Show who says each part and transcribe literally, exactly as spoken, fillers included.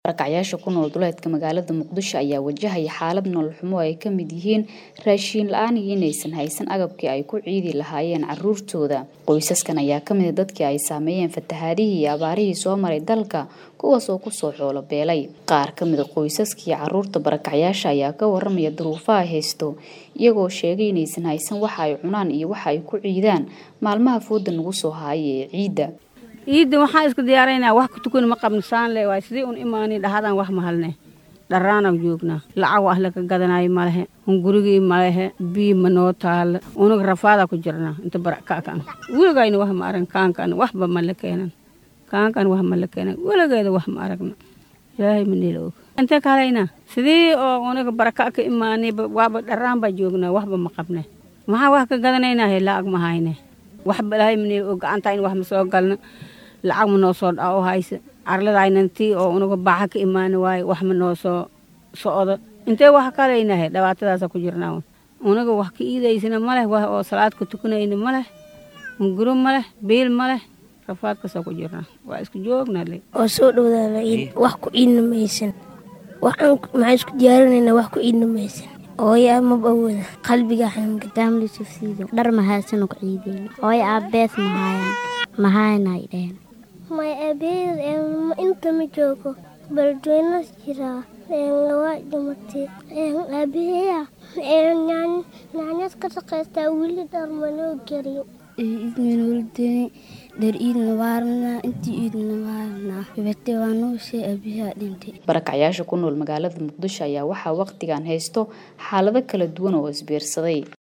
Speaker 1: Barakacayaasha ku nool duleedka magaalada Muqdisho ayaa wajahaya xaalad nolol xumo ay ka mid yihiin raashin la'aan iyo inaysan haysan agabkii ay ku ciidi lahaayeen carruurtooda. Qoysaskan ayaa ka mid ah dadkii ay saameeyeen fatahaadihii iyo abaarihii soo maray dalka, kuwaas oo ku soo xoolo beelay. Qaar ka mid ah qoysaskii carruurta barakacayaasha ayaa ka warramaya duruufaha haysto, iyagoo sheegay inaysan haysan waxa ay cunaan iyo waxa ay ku ciidaan maalmaha fooda nagu soo haaya ee ciida.
Speaker 2: ciida waxaan isku diyaaraynaa wax ku tukan ma qabnasaan le waa sidii un imaani dhahadan wax ma halne dharraana joognaa lacag wax la ka gadanayo ma lehe un gurigii ma lehe bii ma noo taal unug rafaada ku jirnaa inta baraka kan wiilgayna wax ma aran kaankan waxba ma la keenan kaankan wax ma la keenan wiilgeeda wax ma aragna ilaahay ma niloog inta kaleena sidii oo unug baraka ka imaani waaba dharraan ba joognaa waxba ma qabne maxaa wax ka gadanaynaa lacag ma hayne waxba ilaahay ma niloog gacanta in wax ma soo galna lacag ma noo soo dhaw hayse arladaynaantii oo unuga baaxa ka imaan waay wax ma noo soo socdo intee wax kaleeynahay dhawaatadaas ku jirnaa unuga wax ka iidaysana ma leh wax oo salaad ku tukanayna ma leh guru ma leh beel ma leh rafaad ka soo ku jirnaa waa isku joognaa le
Speaker 3: oo soo dhawada wax ku iidna maysan waxaan ma isku diyaarinayna wax ku iidna maysan ooya ma bawada qalbiga xan gadaam la sufsiido dhar ma haysan ku ciideen ooya abees ma hayaan ma haynay dheen may abees inta ma joogo baldoona jira een waa dhimatay een abeeya een naan naanas ka shaqeysta wili dhar ma loo gariyo idin wuldeeni dhar idin waarna intii idin waarna bibate waa noo shay abeeya dhintay.
Speaker 1: Barakacayaasha ku nool magaalada Muqdisho ayaa waxaa waqtigan haysto xaalado kala duwan oo isbiirsaday.